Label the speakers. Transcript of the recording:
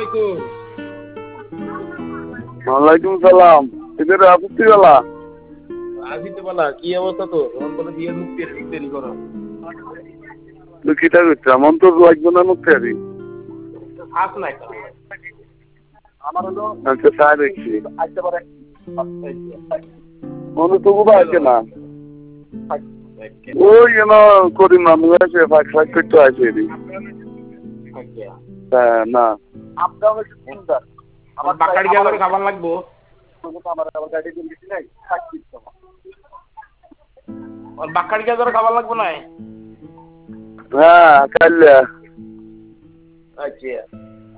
Speaker 1: আলাইকুম।
Speaker 2: ওয়ালাইকুম সালাম। এদের আপত্তি গেলা
Speaker 1: আসিতে বলা কি অবস্থা তো তখন বলে বিয়ে মুক্তি দেরি করো।
Speaker 2: তুই কিটা করছিস? এমন তো লাগবে না মুক্তি আরি।
Speaker 1: আস নাই তো আমার হলো
Speaker 2: আচ্ছা তাই দেখছি
Speaker 1: আসতে পারে
Speaker 2: মনে তো বোধ আছে না ওই যেন করি মামু আছে ফাঁক ফাঁক করতে আছে এদি হ্যাঁ না
Speaker 1: আপনি হচ্ছে সুন্দর আমার বাকাড়ি গিয়া করে খাবার লাগবো আমার আবার গাড়ি দিয়ে গেছি নাই থাকি আর বাকাড়ি গিয়া করে খাবার লাগবো না
Speaker 2: হ্যাঁ কাল্লা
Speaker 1: আচ্ছা